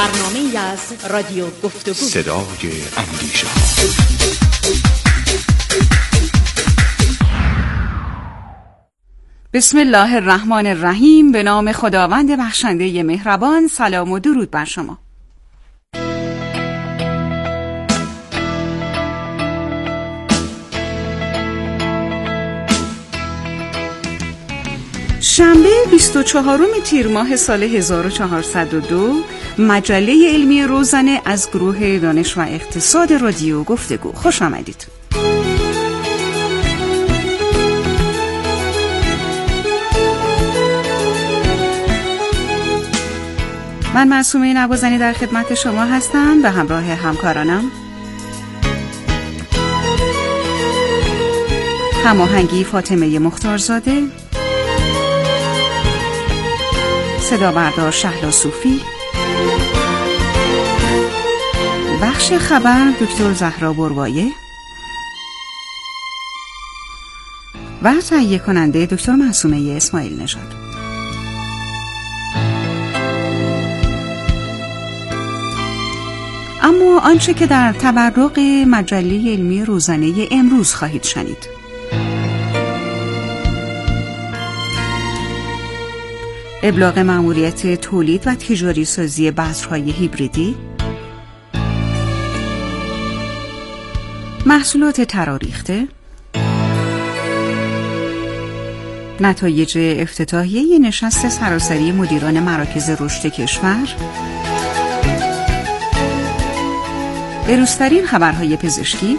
برنامه‌ای از رادیو گفتگو، صدای اندیشه. بسم الله الرحمن الرحیم. به نام خداوند بخشنده مهربان. سلام و درود بر شما. شنبه 24 تیر ماه سال 1402 مجله علمی روزنه از گروه دانش و اقتصاد رادیو گفتگو. خوش آمدید. من معصومه نوازنی در خدمت شما هستم به همراه همکارانم. هماهنگی فاطمه مختارزاده، صدا بردار شهلا صوفی، بخش خبر دکتر زهرا بروایه و تهیه کننده دکتر معصومه اسماعیل نژاد. اما آنچه که در تبرق مجله علمی روزانه امروز خواهید شنید: ابلاغ مأموریت تولید و تجاری سازی بذرهای هیبریدی، محصولات تراریخته، نتایج افتتاحیه نشست سراسری مدیران مراکز رشد کشور، بروزترین خبرهای پزشکی،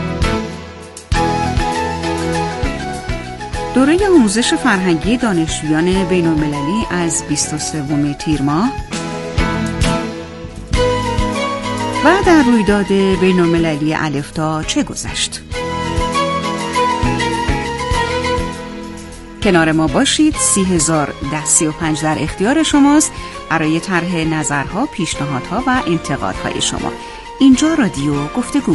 دوره آموزش فرهنگی دانشجویان بین‌المللی از 23 تیر ماه و در رویداد بین‌المللی الفتا چه گذشت. کنار ما باشید. 30,035 در اختیار شماست برای طرح نظرها، پیشنهادها و انتقادهای شما. اینجا رادیو گفتگو.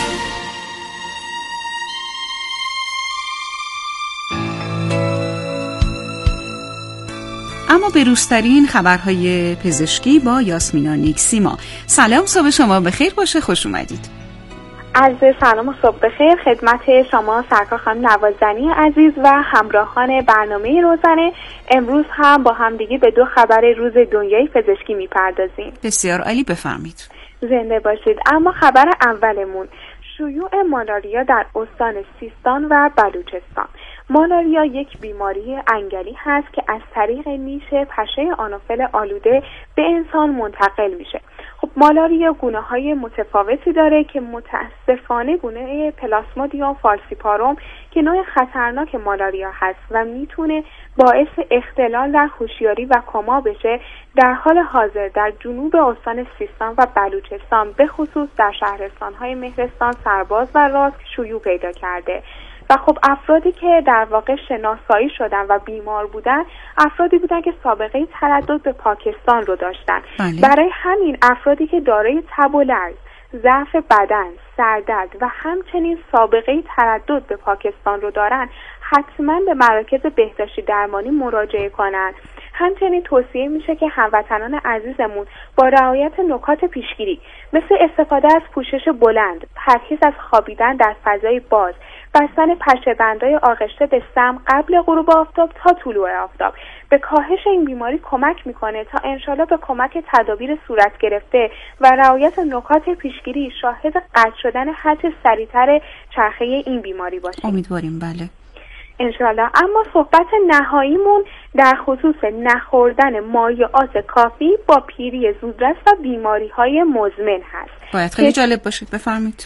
اما بروزترین خبرهای پزشکی با یاسمینا نیکسیما. سلام، صبح شما بخیر باشه. خوش اومدید. عرض سلام و صبح بخیر خدمت شما سرکار خانم نوازنی عزیز و همراهان برنامه روزانه. امروز هم با همدیگه به دو خبر روز دنیای پزشکی میپردازیم. بسیار عالی، بفرمایید. زنده باشید. اما خبر اولمون شیوع مالاریا در استان سیستان و بلوچستان. مالاریا یک بیماری انگلی هست که از طریق نیش پشه آنوفل آلوده به انسان منتقل میشه. خب مالاریا گونه‌های متفاوتی داره که متاسفانه گونه پلاسمودیوم فالسیپاروم که نوع خطرناک مالاریا هست و میتونه باعث اختلال در هوشیاری و کما بشه، در حال حاضر در جنوب استان سیستان و بلوچستان به خصوص در شهرستان‌های مهرستان، سرباز و رازق شیوع پیدا کرده. و خب افرادی که در واقع شناسایی شدن و بیمار بودن افرادی بودن که سابقه تردد به پاکستان رو داشتن. برای همین افرادی که دارای تب و لرز، ضعف بدن، سردرد و همچنین سابقه تردد به پاکستان رو دارن حتما به مراکز بهداشتی درمانی مراجعه کنن. همچنین توصیه میشه که هموطنان عزیزمون با رعایت نکات پیشگیری مثل استفاده از پوشش بلند، پرهیز از خوابیدن در فضای باز، بستن پشه‌بندهای آغشته به سم قبل غروب آفتاب تا طلوع آفتاب به کاهش این بیماری کمک میکنه تا انشالله به کمک تدابیر صورت گرفته و رعایت نکات پیشگیری شاهد قطع شدن هرچه سریعتر چرخه این بیماری باشه. امیدواریم بله انشالله. اما صحبت نهاییمون در خصوص نخوردن مایعات کافی با پیری زودرس و بیماری‌های مزمن هست. باید خیلی جالب باشید، بفرمایید.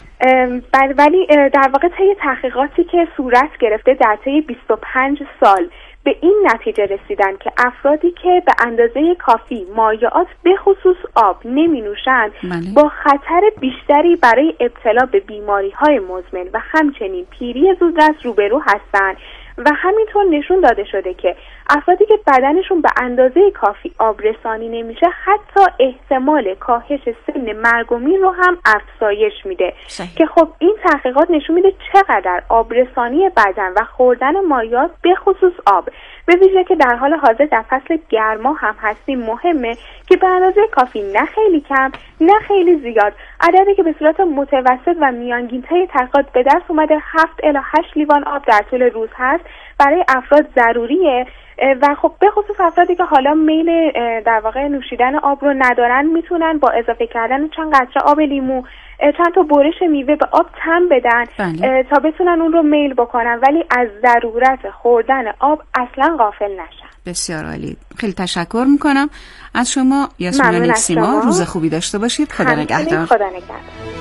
ولی در واقع طی تحقیقاتی که صورت گرفته در طی 25 سال به این نتیجه رسیدن که افرادی که به اندازه کافی مایعات به خصوص آب نمی نوشند با خطر بیشتری برای ابتلا به بیماری‌های مزمن و همچنین پیری زودرس روبرو هستند و همینطور نشون داده شده که افرادی که بدنشون به اندازه کافی آب رسانی نمیشه حتی احتمال کاهش سن مرگ و میر رو هم افزایش میده که خب این تحقیقات نشون میده چقدر آب رسانی بدن و خوردن مایعات به خصوص آب به ویژه که در حال حاضر در فصل گرما هم هستیم مهمه که به اندازه کافی، نه خیلی کم نه خیلی زیاد. عددی که به صورت متوسط و میانگین طی تحقیقات به دست اومده 7 الی 8 لیوان آب در طول روز هست برای افراد ضروریه و خب به خصوص افرادی که حالا میل در واقع نوشیدن آب رو ندارن میتونن با اضافه کردن چند قطره آب لیمو، چند تا برش میوه به آب تم بدن تا بتونن اون رو میل بکنن، ولی از ضرورت خوردن آب اصلا غافل نشن. بسیار عالی. خیلی تشکر میکنم از شما یاسمین نیکسیما. روز خوبی داشته باشید. خدا نگهدار. خدا نگهدار.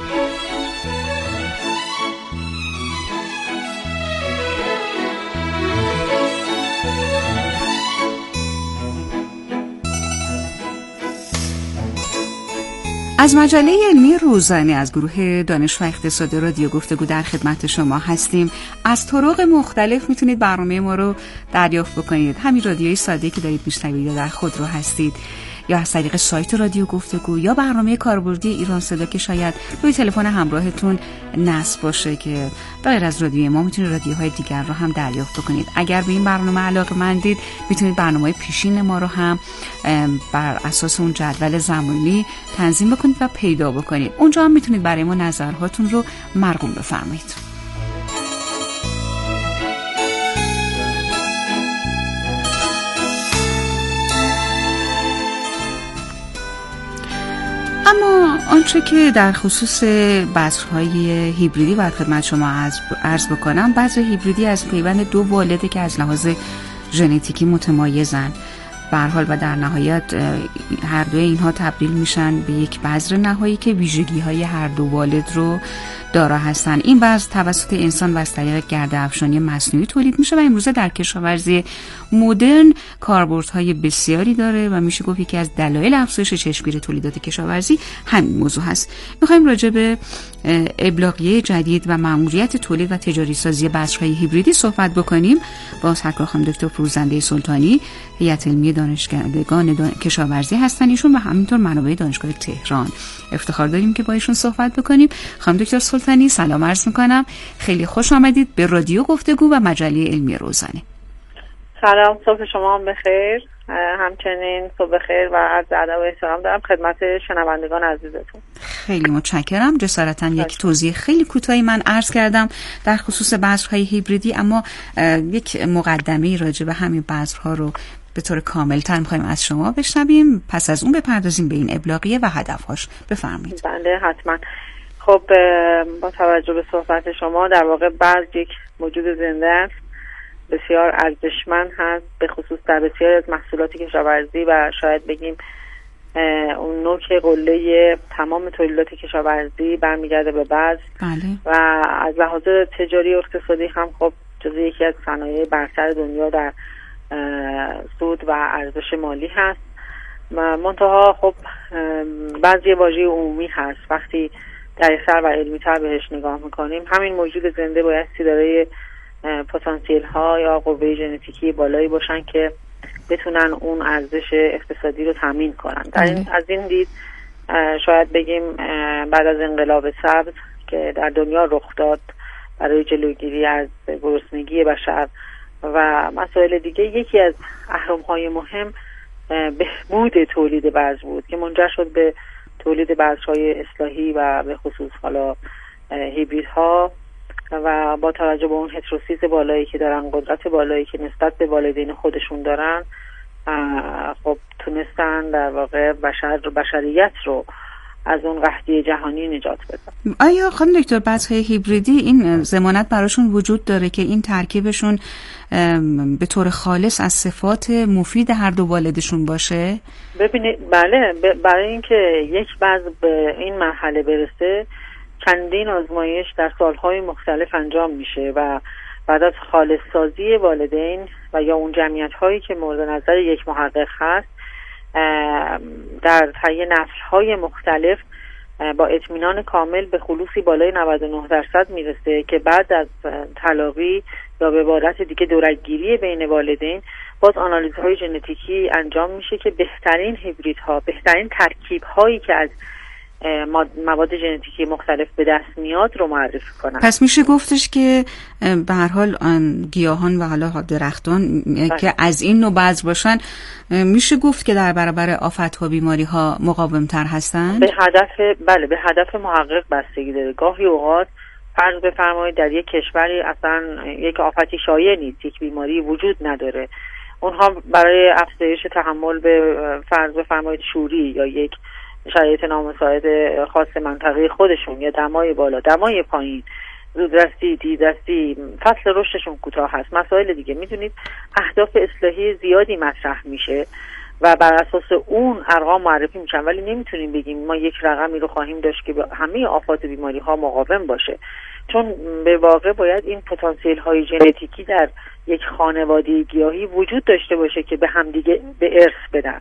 از مجله علمی روزانه از گروه دانش و اقتصاد رادیو گفتگو در خدمت شما هستیم. از طرق مختلف میتونید برنامه ما رو دریافت بکنید. همین رادیوی ساده که دارید میشنوید یا در خودرو هستید یا از طریق سایت رادیو گفتگو یا برنامه کاربردی ایران صدا که شاید روی تلفن همراهتون نصب باشه که غیر از رادیوی ما میتونید رادیوهای دیگر رو هم دریافت بکنید. اگر به این برنامه علاقه‌مندید میتونید برنامه‌های پیشین ما رو هم بر اساس اون جدول زمانی تنظیم بکنید و پیدا بکنید. اونجا هم میتونید برای ما نظرهاتون رو مرقوم بفرمایید. اما آنچه که در خصوص بذرهای هیبریدی باید خدمت شما عرض بکنم، بذر هیبریدی از پیوند دو والده که از لحاظ ژنتیکی متمایزن به هر حال و در نهایت هر دوی اینها تبدیل میشن به یک بذر نهایی که ویژگی‌های هر دو والد رو دارا هستن. این بذر توسط انسان و از طریق گرده افشانی مصنوعی تولید میشه و امروزه در کشاورزی مدرن کاربردهای بسیاری داره و میشه گفت یکی از دلایل افزایش چشمگیر تولیدات کشاورزی همین موضوع هست. میخوایم راجع به ابلاغیه جدید و مأموریت تولید و تجاری سازی بذرهای هیبریدی صحبت بکنیم. با همکار خانم دکتر فروزنده سلطانی، هیئت علمی دانشگاهان کشاورزی هستن ایشون و همینطور منابع دانشگاه تهران. افتخار داریم که با ایشون صحبت بکنیم. خانم دکتر سلطانی سلام عرض میکنم. خیلی خوش آمدید به رادیو گفتگو و مجله علمی روزانه. سلام، صبح شما هم بخیر. همچنین صبح بخیر و عرض ادب و احترام دارم خدمت شنوندگان عزیزتون. خیلی متشکرم. جسارتاً یک توضیح خیلی کوتاهی من عرض کردم در خصوص بذرهای هیبریدی، اما یک مقدمه راجع به همین بذرها رو به طور کامل‌تر می‌خوایم از شما بشنویم. پس از اون بپردازیم به این ابلاغیه و هدف‌هاش. بفرمایید. بله حتما. خب با توجه به صحبت شما، در واقع بذر یک موجود زنده است، بسیار ارزشمند هست، به خصوص در بسیاری از محصولات کشاورزی و شاید بگیم اون نوک قله تمام تولیدات کشاورزی برمیگرده به بذر. بله. و از لحاظ تجاری و اقتصادی هم خب جزو یکی از صنایع برتر دنیا در سود و ارزش مالی هست. منتها خب بعضی واژه عمومی هست، وقتی دقیق‌تر و علمی‌تر بهش نگاه میکنیم همین موجود زنده بایستی دارای پتانسیل ها یا قوه ژنتیکی بالایی باشن که بتونن اون ارزش اقتصادی رو تامین کنن. از این دید شاید بگیم بعد از انقلاب سبز که در دنیا رخ داد برای جلوگیری از گرسنگی بشر و مسائل دیگه، یکی از اهرم‌های مهم بهبود تولید بذر بود که منجر شد به تولید بذرهای اصلاحی و به خصوص حالا هیبریدها و با توجه به اون هتروسیز بالایی که دارن، قدرت بالایی که نسبت به والدین خودشون دارن، خب تونستن در واقع بشریت رو از اون قحطی جهانی نجات بدن. آیا خانم دکتر بذرهای هیبریدی این ضمانت براشون وجود داره که این ترکیبشون به طور خالص از صفات مفید هر دو والدشون باشه؟ ببینید بله، برای اینکه یک بذر به این مرحله برسه چندین آزمایش در سالهای مختلف انجام میشه و بعد از خالص سازی والدین و یا اون جمعیت هایی که مورد نظر یک محقق هست در طی نسل‌های مختلف با اطمینان کامل به خلوصی بالای 99% میرسه که بعد از تلاقی یا به عبارت دیگه دورگیری بین والدین باز آنالیزهای ژنتیکی انجام میشه که بهترین هیبریدها، بهترین ترکیب‌هایی که از مواد ژنتیکی مختلف به دست میاد رو معرفی کنن. پس میشه گفتش که به هر حال گیاهان و حالا درختان که از این نوع بذر باشن میشه گفت که در برابر آفت‌ها و بیماری‌ها مقاوم‌تر هستند؟ به هدف محقق بستگی داره. گاهی اوقات فرض بفرمایید در یک کشوری اصلا یک آفتی شایع نیست، یک بیماری وجود نداره، اونها برای افزایش تحمل به فرض بفرمایید شوری یا یک شرایط نامساعد خاص منطقه خودشون یا دمای بالا، دمای پایین، زودرسی، دیردستی، فصل رشدشون کوتاه هست، مسائل دیگه، میدونید اهداف اصلاحی زیادی مطرح میشه و بر اساس اون ارقام معرفی میشن، ولی نمیتونیم بگیم ما یک رقمی رو خواهیم داشت که به همه آفات بیماری ها مقاوم باشه، چون به واقع باید این پتانسیل های ژنتیکی در یک خانواده گیاهی وجود داشته باشه که به همدیگه به ارث بدن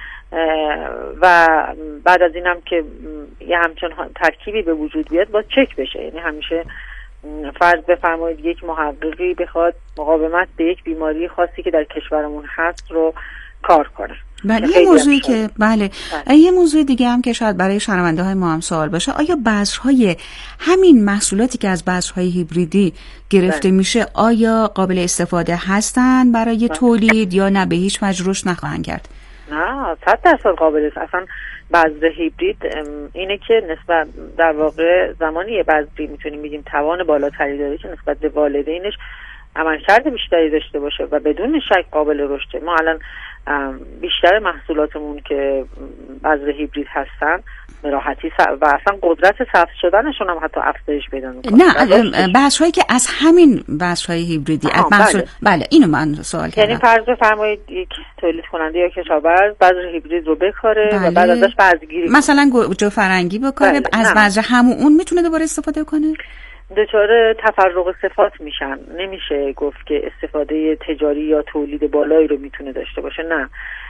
و بعد از اینم که یه همچون ترکیبی به وجود بیاد با چک بشه. یعنی همیشه فرض بفرمایید یک محققی بخواد مقاومت به یک بیماری خاصی که در کشورمون هست رو کار کنه. بله، یه موضوعی که یه موضوع دیگه هم که شاید برای شنونده های ما هم سوال باشه، آیا بذرهای همین محصولاتی که از بذرهای هیبریدی گرفته میشه آیا قابل استفاده هستن برای تولید یا نه به هیچ وجه رشد نخواهند کرد؟ نه، 100% قابل است. اصلا بذر هیبرید اینه که نسبت در واقع زمانی یه بذری میتونیم بگیم توان بالاتری داره که نسبت به والدینش عملکرد بیشتری داشته باشه و بدون شک قابل رشده. ما الان بیشتر محصولاتمون که بذر هیبرید هستن به راحتی و اصلا قدرت سبز شدنشون هم حتی افزایش پیدا میکنه. نه، بذرهایی که از همین بذرهای هیبریدی بله اینو من سوال کردم. یعنی فرض بفرمایید یک تولید کننده یا کشاورز بذر هیبرید رو بکاره و بعد ازش بذرگیری مثلا جو فرنگی بکاره، از بذر همون اون میتونه دوباره استفاده کنه؟ دچار تفرق صفات میشن، نمیشه گفت که استفاده تجاری یا تولید بالایی رو میتونه داشته باشه. نه،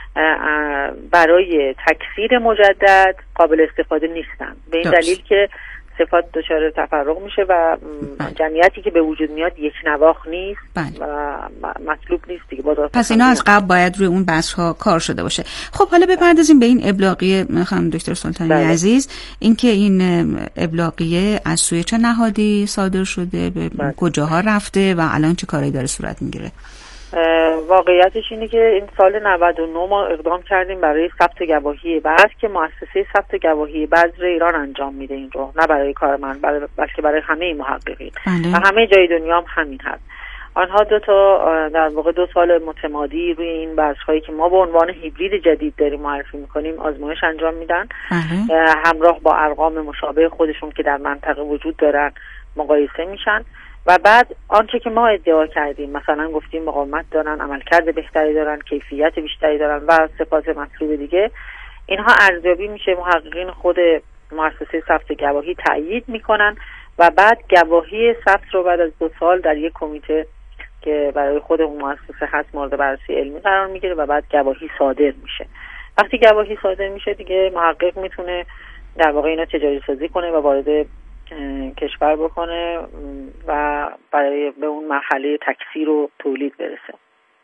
برای تکثیر مجدد قابل استفاده نیستن، به این دلیل که صفات دچار تفرق میشه و جمعیتی که به وجود میاد یک نواخت نیست و مطلوب نیست دیگه. پس اینا از قبل باید روی اون بذرها کار شده باشه. خب حالا بپردازیم به این ابلاغیه خانم دکتر سلطانی عزیز، اینکه این ابلاغیه از سوی چه نهادی صادر شده، به کجاها رفته و الان چه کاری داره صورت میگیره؟ واقعیتش اینه که این سال 99 ما اقدام کردیم برای ثبت گواهی بذر که مؤسسه ثبت گواهی بذر ایران انجام میده این رو، نه برای کار من بلکه برای همه محققین و همه جای دنیا هم همین هست. آنها در واقع 2 سال متمادی روی این بذرهایی که ما به عنوان هیبرید جدید داریم معرفی میکنیم آزمایش انجام میدن، همراه با ارقام مشابه خودشون که در منطقه وجود دارن مقایسه میشن و بعد آنچه که ما ادعا کردیم، مثلا گفتیم مقاومت دارن، عملکرد بهتری دارن، کیفیت بیشتری دارن و صفات مطلوب دیگه، اینها ارزیابی میشه، محققین خود مؤسسه ثبت گواهی تأیید میکنن و بعد گواهی ثبت رو بعد از 2 سال در یک کمیته که برای خود اون مؤسسه هست مورد بررسی علمی قرار میگیره و بعد گواهی صادر میشه. وقتی گواهی صادر میشه دیگه محقق میتونه در واقع اینا تجاری سازی کنه و وارد کشور بکنه و برای به اون مرحله تکثیر و تولید برسه.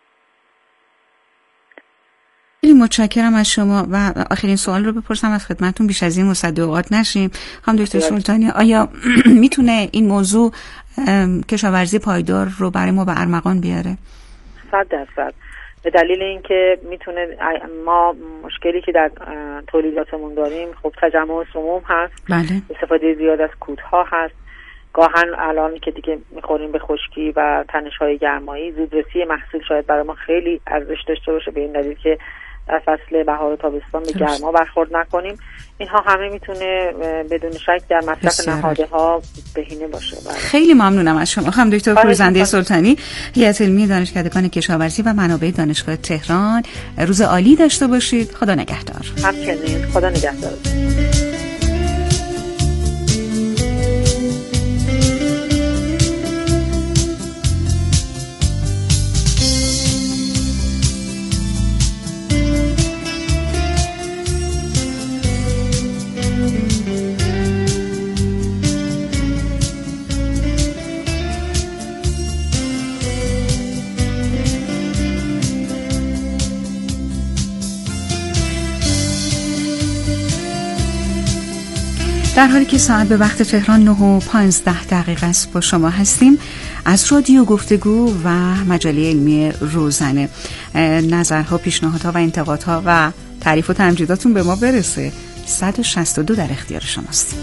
خیلی متشکرم از شما و آخرین سوال رو بپرسم از خدمتتون، بیش از این مصدقات نشیم. خانم دکتر سلطانی، آیا میتونه این موضوع کشاورزی پایدار رو برای ما به ارمغان بیاره؟ 100%. به دلیل اینکه میتونه، ما مشکلی که در تولیداتمون داریم خب تجمع سموم هست، استفاده زیاد از کودها هست، گاهن الان که دیگه میخوریم به خشکی و تنش‌های گرمایی، زودرسی محصول شاید برای ما خیلی ارزش داشته باشه به این دلیل که در فصل بهار و تابستان به گرما برخورد نکنیم. اینها همه میتونه بدون شک در مصرف نهادها بهینه باشه. خیلی ممنونم از شما خانم دکتر فروزنده سلطانی، هیئت علمی دانشکدگان کشاورزی و منابع دانشگاه تهران. روز عالی داشته باشید. خدا نگهدار. همچنین، خدا نگهدار. در حالی که ساعت به وقت تهران 9:15 است با شما هستیم از رادیو گفتگو و مجله علمی روزنه. نظرها، پیشنهادها و انتقادها و تعریف و تمجیداتون به ما برسه. 162 در اختیار شماست.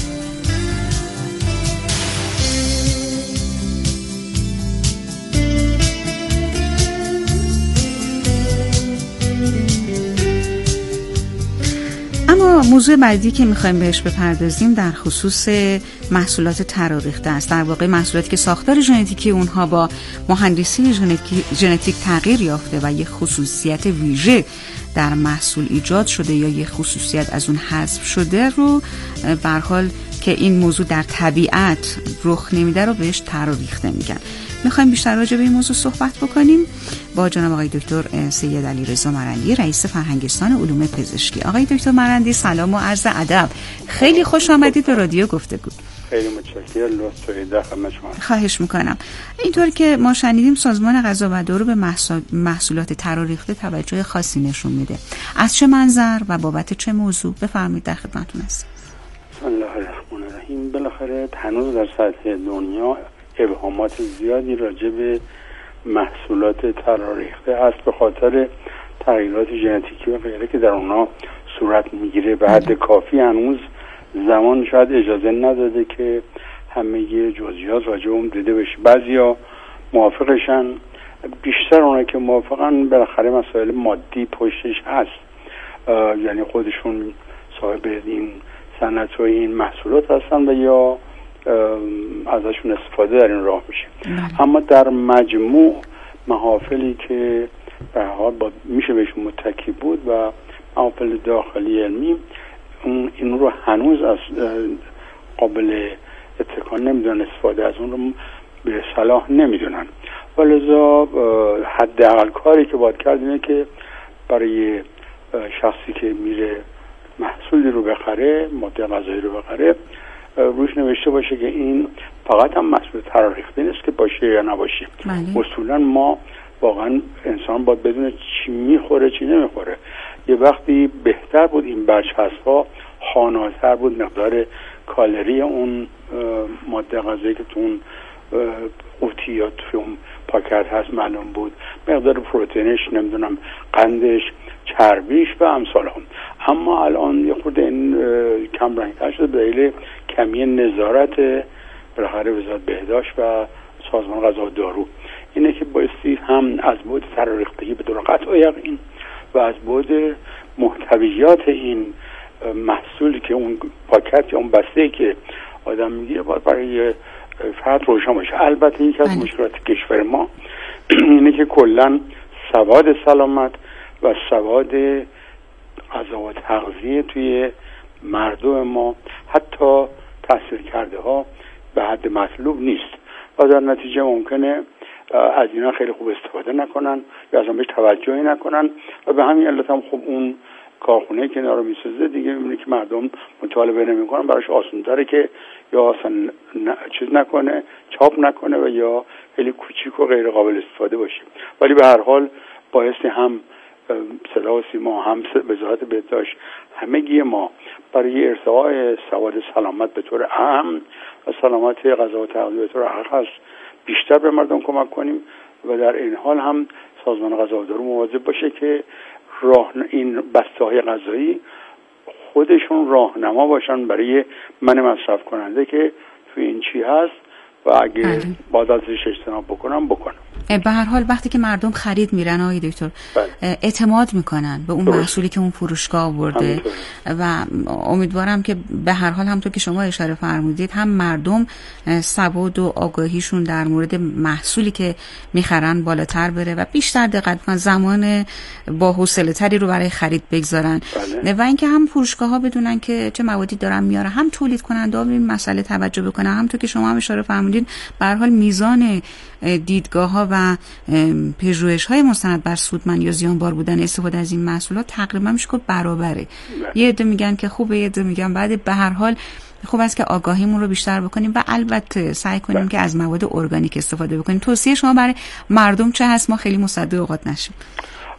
اما موضوع بعدی که میخوایم بهش بپردازیم در خصوص محصولات تراریخته است. در واقع محصولاتی که ساختار ژنتیکی اونها با مهندسی ژنتیک تغییر یافته و یک خصوصیت ویژه در محصول ایجاد شده یا یک خصوصیت از اون حذف شده رو به هر حال که این موضوع در طبیعت رخ نمیده رو بهش تراریخته میگن. میخوایم بیشتر راجع به این موضوع صحبت بکنیم با جناب آقای دکتر سید علیرضا مرندی، رئیس فرهنگستان علوم پزشکی. آقای دکتر مرندی سلام و عرض ادب. خیلی خوش آمدید به رادیو گفتگو. خیلی متشکرم. لطف دارید خدمت شما. خواهش میکنم. اینطور که ما شنیدیم سازمان غذا و دارو به محصولات تراریخته توجه خاصی نشون میده. از چه منظر و بابت چه موضوع؟ بفرمایید، در خدمتتون هستم. بسم الله الرحمن الرحیم. بالاخره هنوز در سطح دنیا ابهامات زیادی راجع به محصولات تراریخته هست به خاطر تغییرات ژنتیکی و غیره که در اونها صورت میگیره. به حد کافی هنوز زمان شاید اجازه نداده که همه جزئیات راجع به اون دیده بشه. بعضیا موافقشن، بیشتر اونایی که موافقن بالاخره مسائل مادی پشتش هست، یعنی خودشون صاحب این صنعت و این محصولات هستن و یا ازشون استفاده در این راه میشه. اما در مجموع محافلی که به هر حال میشه بهشون متکی بود و محافل داخلی علمی این رو هنوز از قابل اتکا نمیدونن، استفاده از اون رو به صلاح نمیدونن. ولذا حداقل کاری که باید کرد اینه که برای شخصی که میره محصولی رو بخره، ماده غذایی رو بخره، روش نوشته باشه که این فقط هم محصول تراریخته نیست که باشه یا نباشه. اصولا ما واقعا انسان باید بدونه چی میخوره چی نمیخوره. یه وقتی بهتر بود این برچسب‌ها خواناتر بود، مقدار کالری اون ماده غذایی که تو اون قوطی یا تو اون پاکت هست معلوم بود، مقدار پروتئینش، نمیدونم قندش، چربیش و امثال هم. اما الان یه خورده این کم رنگ‌تر شده به دلیل کمی نظارت بالاخره وزارت بهداشت و سازمان غذا و دارو. اینه که بایستی هم از بعد تراریختگی به طور قطع یقین و از بعد محتویات این محصولی که اون پاکت یا اون بسته که آدم میگیره باید برای فرد روشن باشه. البته یک از مشکلات کشور ما اینه که کلا سواد سلامت و سواد غذا و تغذیه توی مردم ما حتی تحصیل کرده ها به حد مطلوب نیست و در نتیجه ممکنه از اینا خیلی خوب استفاده نکنن یا از اون بهش توجهی نکنن و به همین علت هم خب اون کارخونه که اینا رو میسازه دیگه میبینه که مردم مطالبه نمیکنن، براش آسان‌تره که یا اصلا چیز نکنه، چاپ نکنه و یا خیلی کوچیک و غیر قابل استفاده باشه. ولی به هر حال بایستی هم صدا و سیما، هم وزارت بهداشت، همگی ما برای ارتقاء سواد سلامت به طور عام و سلامت غذا و تغذیه به طور اخص بیشتر به مردم کمک کنیم و در این حال هم سازمان غذا و دارو مواظب باشه که این بسته‌های غذایی خودشون راهنما باشن برای من مصرف کننده که تو این چی هست و اگه باید ازش اجتناب بکنم. به هر حال وقتی که مردم خرید میرن آقای دکتر اعتماد میکنن به اون محصولی که اون فروشگاه آورده و امیدوارم که به هر حال همونطور که شما اشاره فرمودید هم مردم سواد و آگاهیشون در مورد محصولی که میخرن بالاتر بره و بیشتر دقت کنن، زمان با حوصله تری رو برای خرید بگذارن و اینکه هم فروشگاه ها بدونن که چه موادی دارن میاره، هم تولید کننده ها به این مسئله توجه بکنن. همونطور که شما هم اشاره فرمودید به هر حال میزان دیدگاه‌ها و پژوهش‌های مستند بر سودمند یا زیانبار بودن استفاده از این محصولات تقریبا میشه که برابره. یه عده میگن که خوبه، یه عده میگن بعد. به هر حال خوب است که آگاهیمون رو بیشتر بکنیم و البته سعی کنیم که از مواد ارگانیک استفاده بکنیم. توصیه شما برای مردم چه هست؟ ما خیلی مصدق اوقات نشیم.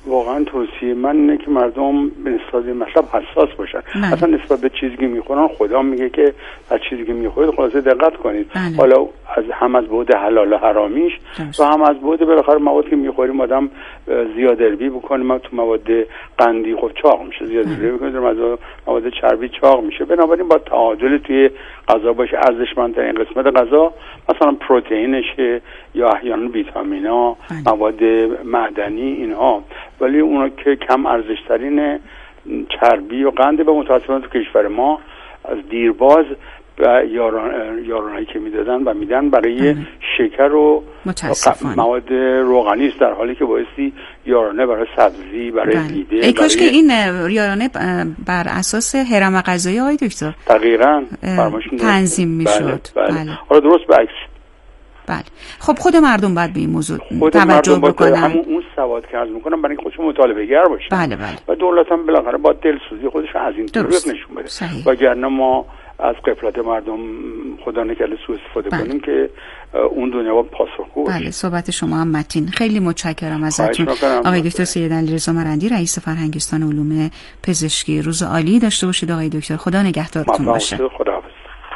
واقعا توصیه من اینه که مردم به نسبت به مطلب حساس باشن. اصلا نسبت به چیزی که میخورن خدا میگه که از چیزی که میخورید خلاصه دقت کنید. حالا هم از بعد حلال و حرامیش و هم از بعد بالاخره مواد که میخوریم آدم زیادربی بکنه. ما تو مواد قندی خب چاق میشه، زیادربی بکنه در مواد چربی چاق میشه. بنابراین با تعادل توی غذا باشه. ارزشمندترین قسمت غذا مثلا پروتئینشه یا احیانا ویتامینا، مواد معدنی اینها، ولی اونا که کم ارزش ترین چربی و قند. به متاسفانه تو کشور ما از دیرباز و یارانهایی که میدادن و میدن برای شکر و مواد روغنی است، در حالی که بایستی یارانه برای سبزی، برای میده. ای کاش که این یارانه بر اساس هرم غذایی های دکتر دقیقاً تنظیم میشد. بله. حالا درست برعکس. بله. خب خود مردم باید به این موضوع توجه بکنن. همون اون سواد که عرض میکنم برای اینکه خودشون مطالبه گر باشن. بله. و دولت هم بالاخره با دلسوزی خودش از این طریق نشون بده. وگرنه ما از غفلت مردم خدا نکرده سوء استفاده کنیم که اون دنیا با پاسخگو باشه. بله، صحبت شما هم متین. خیلی متشکرم ازتون آقای دکتر سید علیرضا مرندی، رئیس فرهنگستان علوم پزشکی. روز عالی داشته باشید آقای دکتر. خدا نگهدارتون باشه. خداحافظ.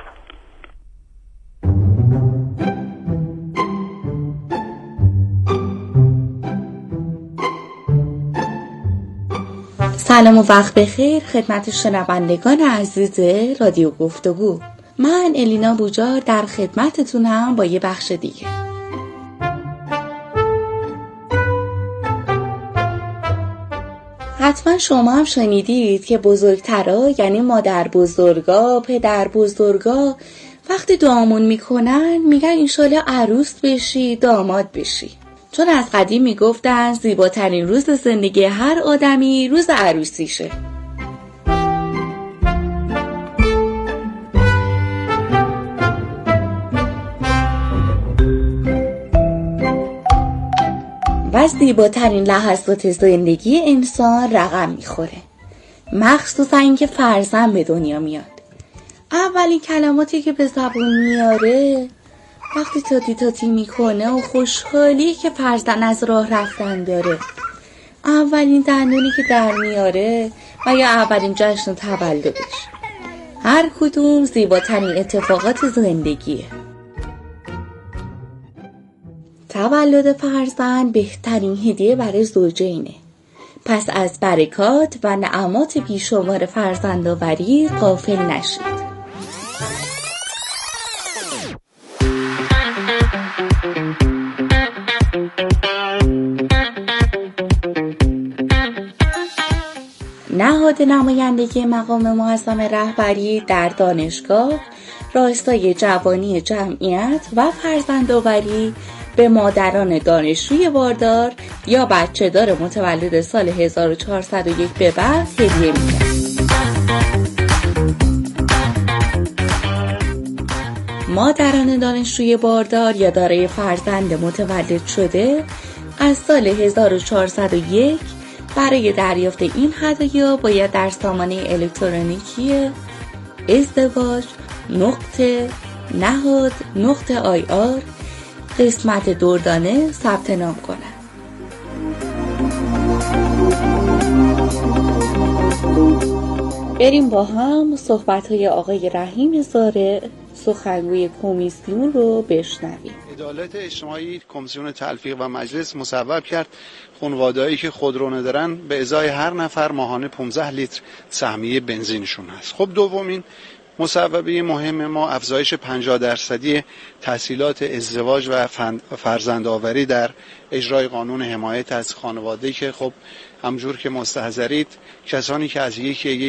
سلام و وقت بخیر خدمت شنوندگان عزیز رادیو گفتگو. من الینا بوجار در خدمتتونم با یه بخش دیگه. حتما شما هم شنیدید که بزرگترا یعنی مادر بزرگا، پدر بزرگا وقتی دعامون میکنن میگن انشالله عروس بشی، داماد بشی. چون از قدیم میگفتن زیباترین روز زندگی هر آدمی روز عروسیشه. و زیباترین لحظات زندگی انسان رقم میخوره، مخصوصا اینکه فرزند به دنیا میاد. اولین کلماتی که به زبون میاره وقتی تاتی میکنه و خوشحالی که فرزند از راه رفتن داره، اولین دندونی که در میاره و یا اولین جشن تولدش، هر کدوم زیباترین اتفاقات زندگیه. تولد فرزند بهترین هدیه برای زوجینه. پس از برکات و نعمات بیشمار فرزندآوری غافل نشید. نهاد نمایندگی مقام معظم رهبری در دانشگاه راستای جوانی جمعیت و فرزندآوری به مادران دانشجوی باردار یا بچه‌دار متولد سال 1401 به بعد هدیه می‌دهد. مادران دانشجوی باردار یا دارای فرزند متولد شده از سال 1401 برای دریافت این هدایا باید در سامانه الکترونیکی ازدواج.نهاد.ir قسمت دردانه ثبت نام کنند. بریم با هم صحبت‌های آقای رحیم زارع، سخنگوی کمیسیون رو بشنویم. عدالت اجتماعی کمیسیون تلفیق و مجلس مصوب کرد خانواده‌ای که خودرو ندارن به ازای هر نفر ماهانه 15 لیتر سهمیه بنزینشون هست. خب دومین مصوبه مهم ما افزایش 50% تسهیلات ازدواج و فرزندآوری در اجرای قانون حمایت از خانواده‌ای که خب همجور که مستحضرید کسانی که از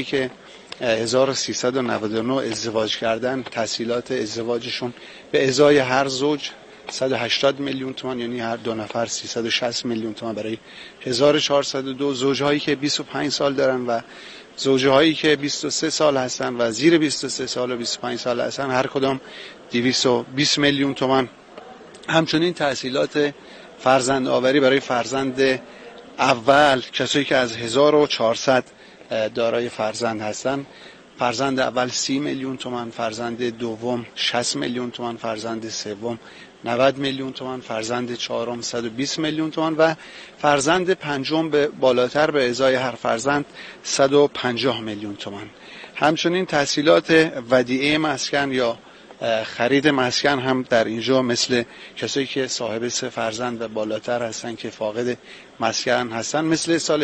1399 ازدواج کردن تسهیلات ازدواجشون به ازای هر زوج 180 میلیون تومان، یعنی هر دو نفر 360 میلیون تومان برای 1402 زوجهایی که 25 سال دارن و زوجهایی که 23 سال هستن و زیر 23 سال و 25 سال هستن هر کدام 220 میلیون تومان. همچنین تسهیلات فرزند آوری برای فرزند اول کسایی که از 1400 دارای فرزند هستن فرزند اول 30 میلیون تومان، فرزند دوم 60 میلیون تومان، فرزند سوم 90 میلیون تومان، فرزند چهارم 120 میلیون تومان و فرزند پنجم به بالاتر به ازای هر فرزند 150 میلیون تومان. همچنین تسهیلات ودیعه مسکن یا خرید مسکن هم در اینجا مثل کسایی که صاحب 3 فرزند و بالاتر هستن که فاقد مسکن هستن، مثل سال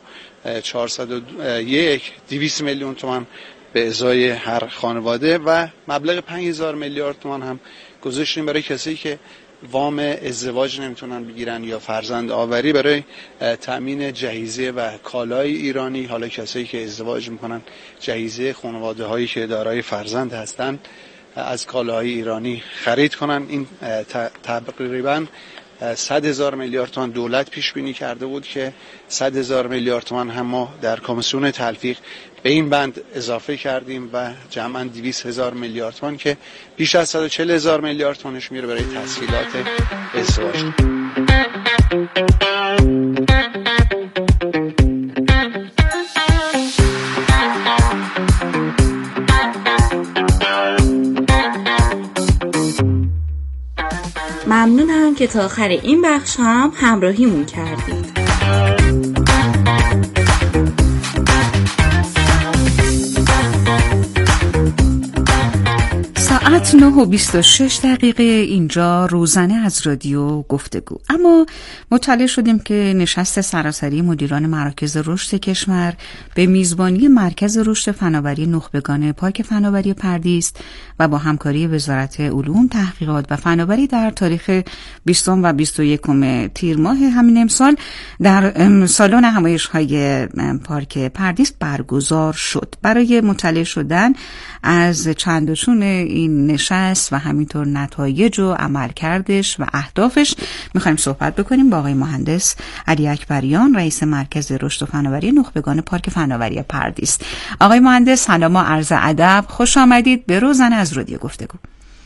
1401 200 میلیون تومان به ازای هر خانواده و مبلغ 5000 میلیارد تومان هم گذاشتیم برای کسایی که وام ازدواج نمیتونن بگیرن یا فرزند آوری برای تأمین جهیزیه و کالای ایرانی. حالا کسایی که ازدواج میکنن جهیزیه خانواده هایی که دارای فرزند هستن از کالاهای ایرانی خرید کنن. این تقریبا 100,000 میلیارد تومان دولت پیش بینی کرده بود که 100,000 میلیارد تومان هم ما در کمیسیون تلفیق به این بند اضافه کردیم و جمعاً 200,000 میلیارد تومان که بیش از 140,000 میلیارد تومانش میره برای تسهیلات ازدواج. ممنونم که تا آخر این بخش هم همراهیمون کردید. ساعت 9:26 اینجا روزنه از رادیو گفتگو. اما مطلع شدیم که نشست سراسری مدیران مراکز رشد کشور به میزبانی مرکز رشد فناوری نخبگان پارک فناوری پردیس و با همکاری وزارت علوم، تحقیقات و فناوری در تاریخ 20 و 21 تیر ماه همین امسال در سالن همایش‌های پارک پردیس برگزار شد. برای مطلع شدن از چند و چون این نشست و همینطور نتایج و عملکردش و اهدافش میخوایم صحبت بکنیم با آقای مهندس علی اکبریان، رئیس مرکز رشد و فناوری نخبگان پارک فناوری پردیس. آقای مهندس سلام و عرض ادب، خوش آمدید به روزنه از رادیو گفتگو.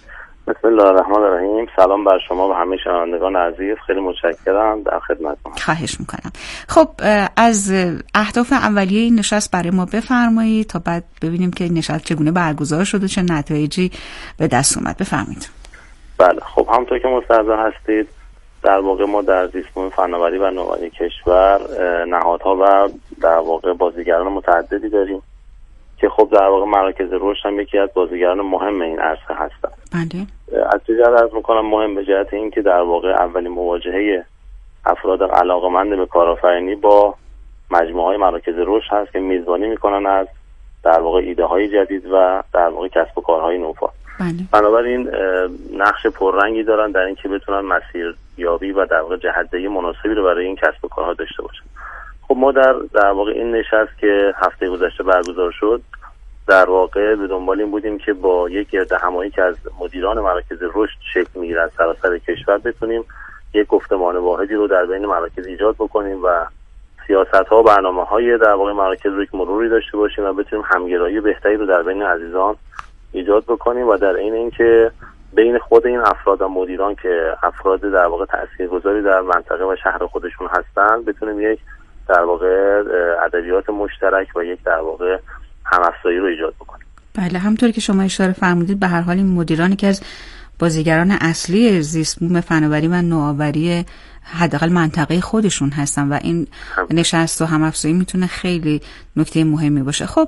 بسم الله الرحمن الرحیم. سلام بر شما و همه شنوندگان عزیز، خیلی متشکرم، در خدمتتون. خواهش میکنم. خب از اهداف اولیه این نشست برای ما بفرمایید تا بعد ببینیم که این نشست چگونه برگزار شد و چه نتایجی به دست اومد. بفرمایید. بله، خب همونطور که مستحضر هستید در واقع ما در زیست‌بوم فناوری و نوآوری کشور نهادها و در واقع بازیگران متعددی داریم که خب در واقع مراکز رشد هم یکی از بازیگران مهم این عرصه هستن. بله. از چه جهت عرض میکنم مهم؟ به جهت این که در واقع اولین مواجهه افراد علاقمند به کارآفرینی با مجموعه‌های مراکز رشد هست که میزبانی میکنن از در واقع ایده های جدید و در واقع کسب و کارهای نوپا. بله. بنابراین نقش پررنگی دارن در اینکه بتونن مسیریابی و در واقع جهت‌دهی مناسبی رو برای این کسب و کارها داشته باشن. خب ما در واقع این نشست که هفته گذشته برگزار شد در واقع به دنبال این بودیم که با یک گردهمایی که از مدیران مراکز رشد شکل میگیره از سراسر کشور بتونیم یک گفتمان واحدی رو در بین مراکز ایجاد بکنیم و سیاست‌ها و برنامه‌های در واقع مراکز رو یک مروری داشته باشیم و بتونیم همگرایی بهتری رو در بین عزیزان ایجاد بکنیم و در عین اینکه بین خود این افراد و مدیران که افراد در واقع تاثیرگذاری در منطقه و شهر خودشون هستن بتونیم یک در واقع ادبیات مشترک و یک در واقع هم‌افزایی رو ایجاد بکنیم. بله، همونطوری که شما اشاره فرمودید به هر حال این مدیرانی که از بازیگران اصلی زیست‌بوم فناوری و نوآوری حداقل منطقه خودشون هستن و این نشست و هم‌افزایی میتونه خیلی نکته مهمی باشه. خب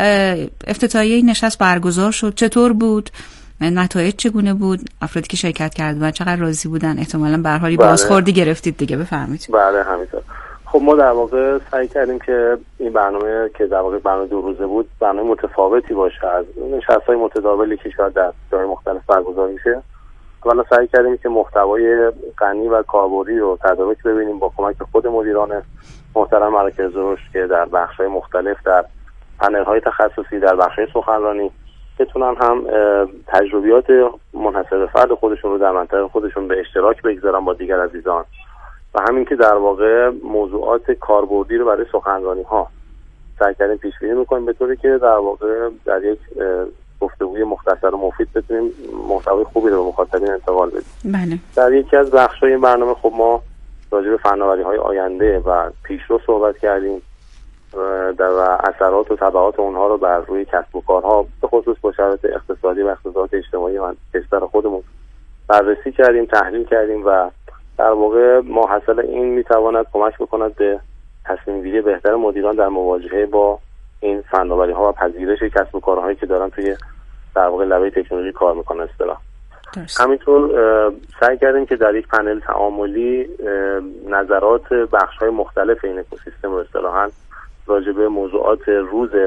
افتتاحیه نشست برگزار شد، چطور بود؟ نتایج چگونه بود؟ افرادی که شرکت کردن چقدر راضی بودن؟ احتمالاً به هر حال بازخوردی گرفتید دیگه، بفرمایید. بله همینطور. خب ما در واقع سعی کردیم که این برنامه که در واقع برنامه 2 روزه بود برنامه متفاوتی باشه از نشست‌های متداولی که شاید در جای مختلف برگزار میشه. حالا سعی کردیم که محتوای غنی و کاربردی رو تدارک ببینیم با کمک خود مدیران محترم مراکز رشد که در بخش‌های مختلف در پنل‌های تخصصی در بخش‌های سخنرانی بتونن هم تجربیات منحصر به فرد خودشون رو در منطقه خودشون به اشتراک بگذارن با دیگر عزیزان و همین که در واقع موضوعات کاربردی رو برای سخنرانی‌ها سعی کردیم پیش بینی بکنیم به طوری که در واقع در یک گفتگوی مختصر و مفید بتونیم محتوای خوبی رو به مخاطبین انتقال بدیم. بله. در یکی از بخش‌های این برنامه خب ما راجع به فناوری‌های آینده و پیشرو صحبت کردیم و اثرات و تبعات اونها رو بر روی کسب و کارها به خصوص با شرایط اقتصادی و اقتصادات اجتماعی کشور خودمون بررسی کردیم، تحلیل کردیم و در واقع ماحصل این میتواند کمک بکند به تصمیم گیری بهتر مدیران در مواجهه با این فناوری‌ها و پذیرش کسب و کارهایی که دارن توی در واقع لبه تکنولوژی کار میکنن اصطلاح. همینطور سعی کردیم که در یک پنل تعاملی نظرات بخش‌های مختلف این اکوسیستم رو اصطلاحاً راجع به موضوعات روز